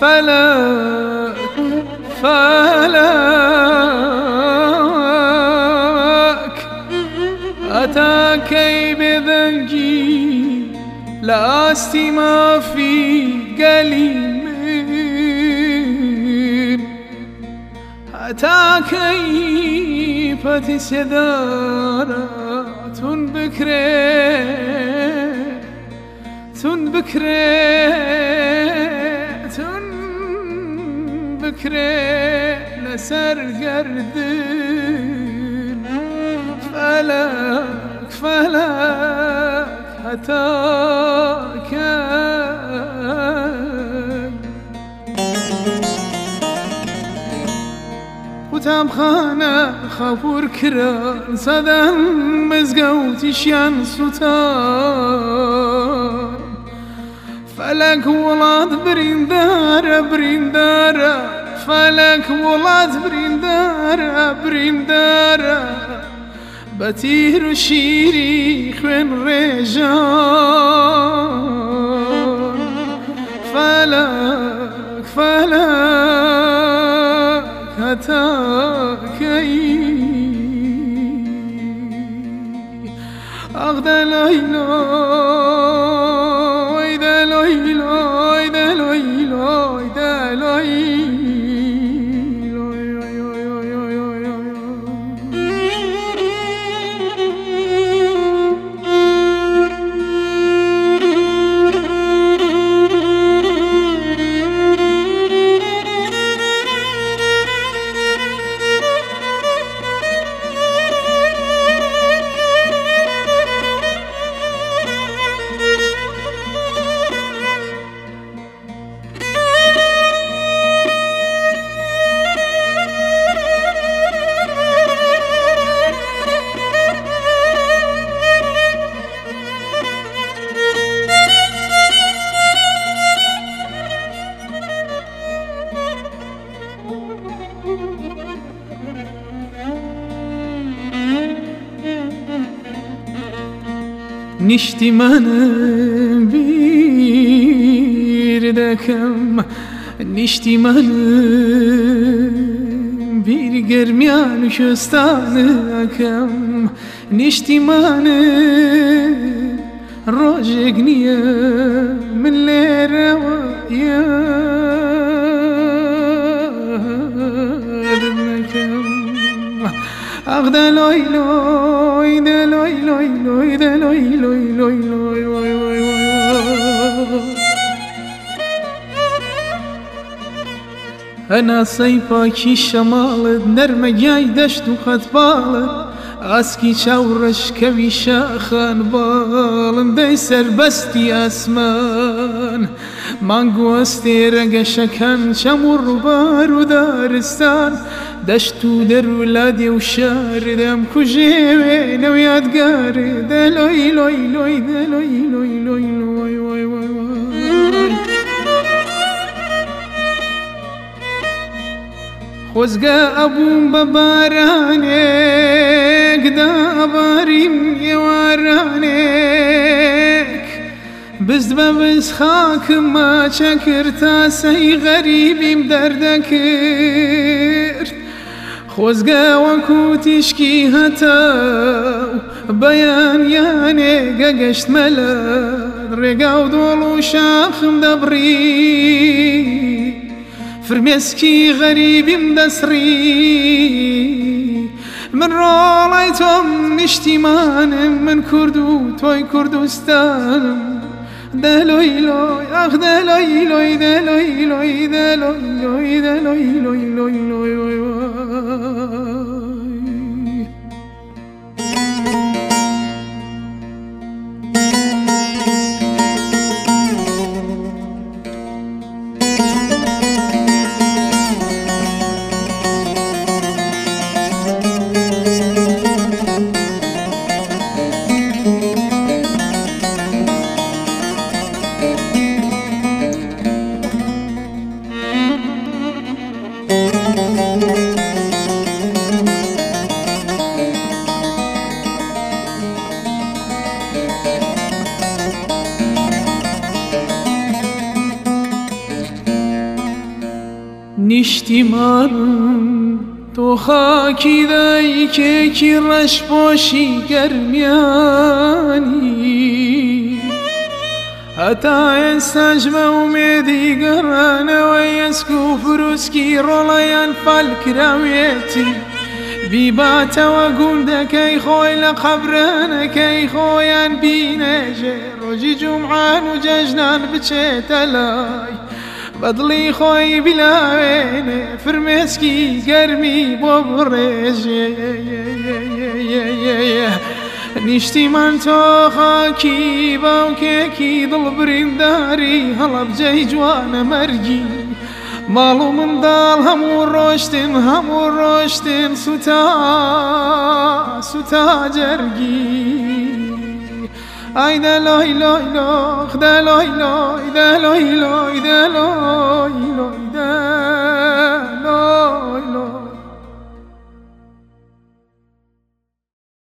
فلك أتاكي بذنجي لاستي ما في قليل أتاكي فتسدارة بكري لسر قردن فلك هتاك وتام خانه خفور كران صدم مزقوتش ين سوتان فلك ولاد بريندارة فلك ولاد بريندارة بتير وشيري خوين ريجان فلك هتاكي أغدى نشتی من bir دکم نشتی من bir گرمیان شستانکم نشتی من روزک نیه من لیره و یادنکم أغدى لوي لوي ده لوي لوي لوي ده لوي لوي لوي لوي لوي لوي أنا صيفاكي شمال نرمى جاي دشت وخطبال أسكي شاورش كوي شاخان بالن دي سربستي أسمان مانگو استيرق شكن شمر بارو دارستان دشتو در ولادي وشار دم كجيبين ويادقار ده لوي لوي لوي ده لوي لوي لوي لوي لوي لوي خوزقا أبو ببارانيك دا باريم يوارانيك بزد ببز خاك ما شكرتا سي غريبيم دردكر خوزقا وكو تشكي هتاو بيان ياني قشت ملان رقاو دولو شاخم دبري فرمسكي غريبي مدسري من رالايتم نشتيمان من كردو توي كردستان ده لوي لوي اخ ده لوي لوي ده لوي لوي ده لوي لوي ده لوي لوي لوي لوي لوي نیشتیمانم تو خاکی دایی که کی رش باشی گرمیانی حتی استجم امیدی گرانه و یسکو فروسکی رولیان فالکراویتی بیبات و گندکی خوی لقبرانکی خویان بینجه روزی جمعان و ججنان بچه تلای بدلی خوی بلاوینه فرمسکی گرمی ببرش نیشتی من تو خاکی باوکه کی دل برینداری هلا بجای جوان مرگی مالو من دال همو روشتن سوتا جرگی ای دلای لای لای دلای لای دلای لای دلای لای